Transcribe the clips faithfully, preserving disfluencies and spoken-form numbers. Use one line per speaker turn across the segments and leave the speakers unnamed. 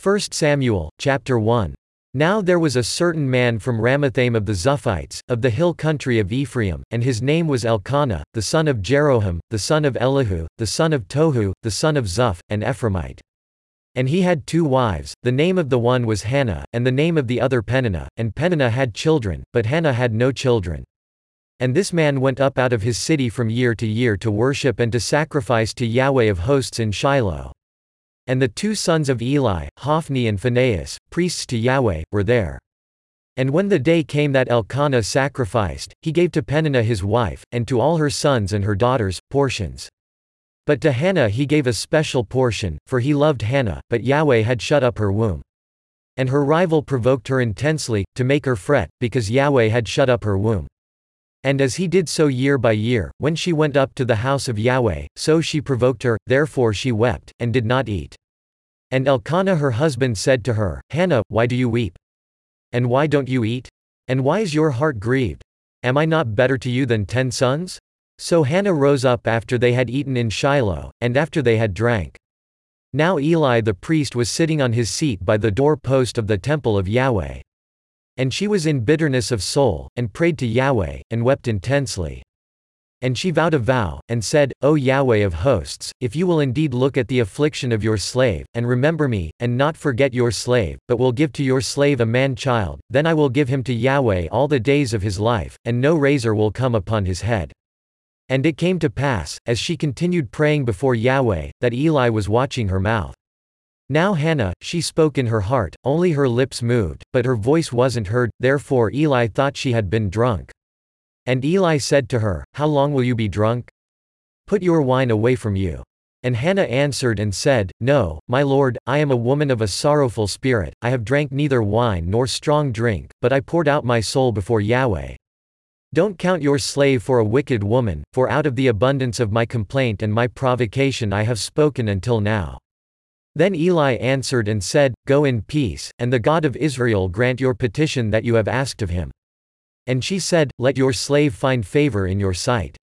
First Samuel, chapter one. Now there was a certain man from Ramathaim of the Zuphites, of the hill country of Ephraim, and his name was Elkanah, the son of Jeroham, the son of Elihu, the son of Tohu, the son of Zuph, an Ephraimite. And he had two wives, the name of the one was Hannah, and the name of the other Peninnah, and Peninnah had children, but Hannah had no children. And this man went up out of his city from year to year to worship and to sacrifice to Yahweh of hosts in Shiloh. And the two sons of Eli, Hophni and Phinehas, priests to Yahweh, were there. And when the day came that Elkanah sacrificed, he gave to Peninnah his wife, and to all her sons and her daughters, portions. But to Hannah he gave a special portion, for he loved Hannah, but Yahweh had shut up her womb. And her rival provoked her intensely, to make her fret, because Yahweh had shut up her womb. And as he did so year by year, when she went up to the house of Yahweh, so she provoked her, therefore she wept, and did not eat. And Elkanah her husband said to her, Hannah, why do you weep? And why don't you eat? And why is your heart grieved? Am I not better to you than ten sons? So Hannah rose up after they had eaten in Shiloh, and after they had drank. Now Eli the priest was sitting on his seat by the door post of the temple of Yahweh. And she was in bitterness of soul, and prayed to Yahweh, and wept intensely. And she vowed a vow, and said, O Yahweh of hosts, if you will indeed look at the affliction of your slave, and remember me, and not forget your slave, but will give to your slave a man-child, then I will give him to Yahweh all the days of his life, and no razor will come upon his head. And it came to pass, as she continued praying before Yahweh, that Eli was watching her mouth. Now Hannah, she spoke in her heart, only her lips moved, but her voice wasn't heard, therefore Eli thought she had been drunk. And Eli said to her, How long will you be drunk? Put your wine away from you. And Hannah answered and said, No, my lord, I am a woman of a sorrowful spirit, I have drank neither wine nor strong drink, but I poured out my soul before Yahweh. Don't count your slave for a wicked woman, for out of the abundance of my complaint and my provocation I have spoken until now. Then Eli answered and said, Go in peace, and the God of Israel grant your petition that you have asked of him. And she said, Let your slave find favor in your sight.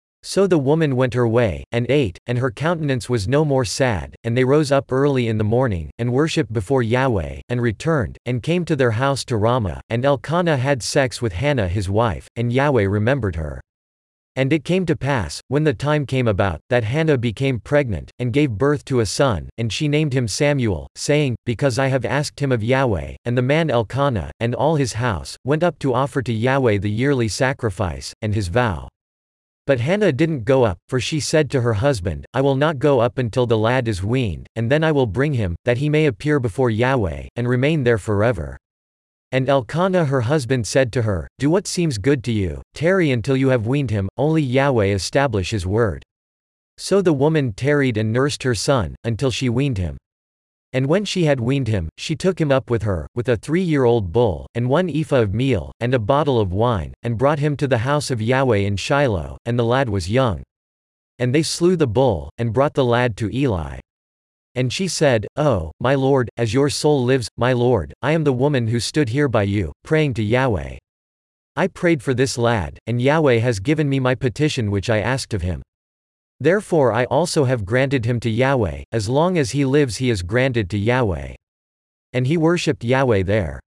So the woman went her way, and ate, and her countenance was no more sad, and they rose up early in the morning, and worshipped before Yahweh, and returned, and came to their house to Ramah, and Elkanah had sex with Hannah his wife, and Yahweh remembered her. And it came to pass, when the time came about, that Hannah became pregnant, and gave birth to a son, and she named him Samuel, saying, Because I have asked him of Yahweh. And the man Elkanah, and all his house, went up to offer to Yahweh the yearly sacrifice, and his vow. But Hannah didn't go up, for she said to her husband, I will not go up until the lad is weaned, and then I will bring him, that he may appear before Yahweh, and remain there forever. And Elkanah her husband said to her, Do what seems good to you, tarry until you have weaned him, only Yahweh establish his word. So the woman tarried and nursed her son, until she weaned him. And when she had weaned him, she took him up with her, with a three-year-old bull, and one ephah of meal, and a bottle of wine, and brought him to the house of Yahweh in Shiloh, and the lad was young. And they slew the bull, and brought the lad to Eli. And she said, Oh, my lord, as your soul lives, my lord, I am the woman who stood here by you, praying to Yahweh. I prayed for this lad, and Yahweh has given me my petition which I asked of him. Therefore I also have granted him to Yahweh, as long as he lives he is granted to Yahweh. And he worshipped Yahweh there.